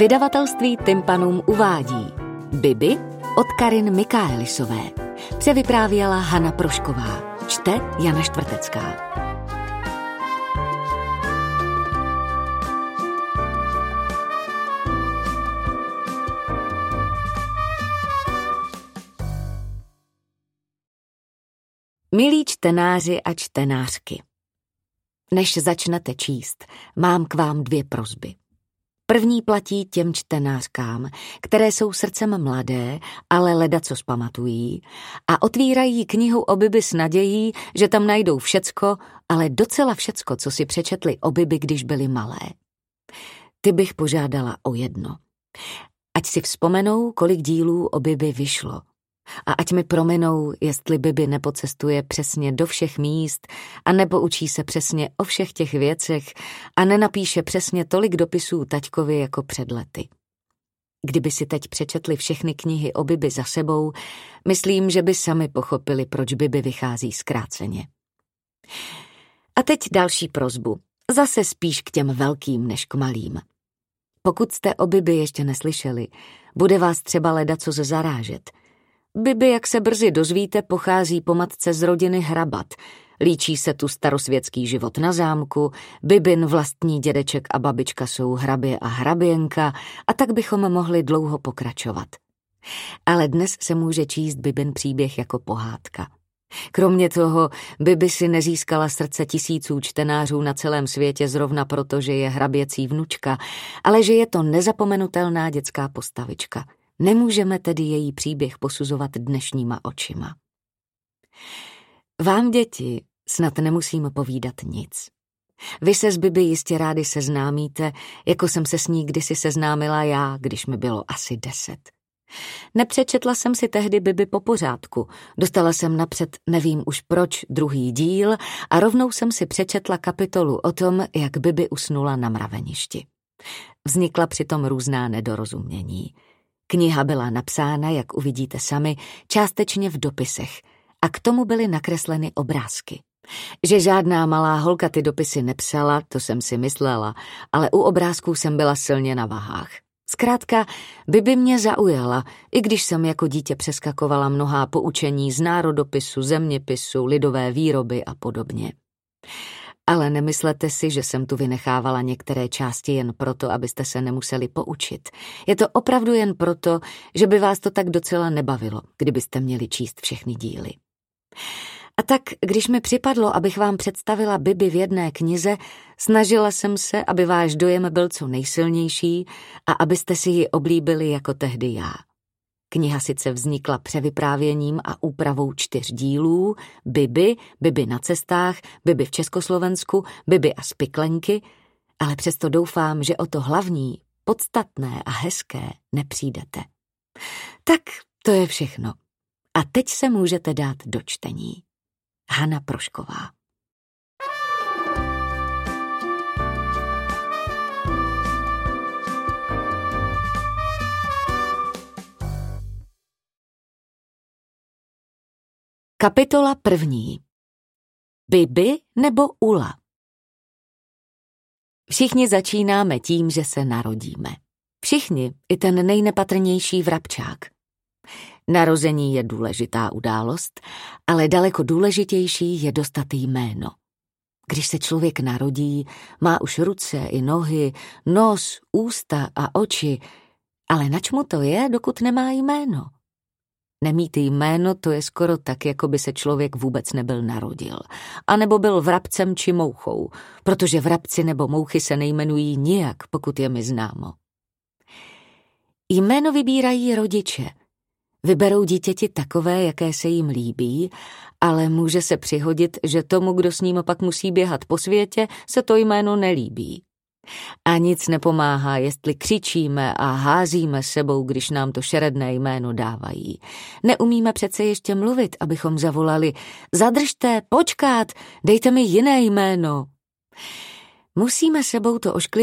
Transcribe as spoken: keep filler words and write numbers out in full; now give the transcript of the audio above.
Vydavatelství Tympanum uvádí Bibi od Karin Michaelisové. Převyprávěla Hana Prošková. Čte Jana Štvrtecká. Milí čtenáři a čtenářky, než začnete číst, mám k vám dvě prosby. První platí těm čtenářkám, které jsou srdcem mladé, ale ledacos pamatují a otvírají knihu o Bibi s nadějí, že tam najdou všecko, ale docela všecko, co si přečetli o Bibi, když byli malé. Ty bych požádala o jedno. Ať si vzpomenou, kolik dílů o Bibi vyšlo. A ať mi prominou, jestli Bibi nepocestuje přesně do všech míst a nepoučí se přesně o všech těch věcech a nenapíše přesně tolik dopisů taťkovi jako před lety. Kdyby si teď přečetli všechny knihy o Bibi za sebou, myslím, že by sami pochopili, proč Bibi vychází zkráceně. A teď další prosbu, zase spíš k těm velkým než k malým. Pokud jste o Bibi ještě neslyšeli, bude vás třeba ledacos zarážet. Bibi, jak se brzy dozvíte, pochází po matce z rodiny Hrabat. Líčí se tu starosvětský život na zámku, Bibin vlastní dědeček a babička jsou hrabě a hraběnka a tak bychom mohli dlouho pokračovat. Ale dnes se může číst Bibin příběh jako pohádka. Kromě toho, Bibi si nezískala srdce tisíců čtenářů na celém světě zrovna proto, že je hraběcí vnučka, ale že je to nezapomenutelná dětská postavička. Nemůžeme tedy její příběh posuzovat dnešníma očima. Vám, děti, snad nemusím povídat nic. Vy se s Bibi jistě rádi seznámíte, jako jsem se s ní kdysi seznámila já, když mi bylo asi deset. Nepřečetla jsem si tehdy Bibi po pořádku, dostala jsem napřed nevím už proč druhý díl a rovnou jsem si přečetla kapitolu o tom, jak Bibi usnula na mraveništi. Vznikla přitom různá nedorozumění. Kniha byla napsána, jak uvidíte sami, částečně v dopisech a k tomu byly nakresleny obrázky. Že žádná malá holka ty dopisy nepsala, to jsem si myslela, ale u obrázků jsem byla silně na vahách. Zkrátka, Bibi mě zaujala, i když jsem jako dítě přeskakovala mnohá poučení z národopisu, zeměpisu, lidové výroby a podobně. Ale nemyslete si, že jsem tu vynechávala některé části jen proto, abyste se nemuseli poučit. Je to opravdu jen proto, že by vás to tak docela nebavilo, kdybyste měli číst všechny díly. A tak, když mi připadlo, abych vám představila Bibi v jedné knize, snažila jsem se, aby váš dojem byl co nejsilnější a abyste si ji oblíbili jako tehdy já. Kniha sice vznikla převyprávěním a úpravou čtyř dílů, Bibi, Bibi na cestách, Bibi v Československu, Bibi a spiklenky, ale přesto doufám, že o to hlavní, podstatné a hezké nepřijdete. Tak to je všechno. A teď se můžete dát do čtení. Hana Prošková. Kapitola první. Bibi nebo Ula? Všichni začínáme tím, že se narodíme. Všichni, i ten nejnepatrnější vrabčák. Narození je důležitá událost, ale daleko důležitější je dostat jméno. Když se člověk narodí, má už ruce i nohy, nos, ústa a oči, ale nač mu to je, dokud nemá jméno? Nemít jméno, to je skoro tak, jako by se člověk vůbec nebyl narodil. A nebo byl vrabcem či mouchou, protože vrabci nebo mouchy se nejmenují nijak, pokud je mi známo. Jméno vybírají rodiče. Vyberou dítěti takové, jaké se jim líbí, ale může se přihodit, že tomu, kdo s ním pak musí běhat po světě, se to jméno nelíbí. A nic nepomáhá, jestli křičíme a házíme sebou, když nám to šeredné jméno dávají. Neumíme přece ještě mluvit, abychom zavolali: zadržte, počkat, dejte mi jiné jméno. Musíme sebou to ošklivé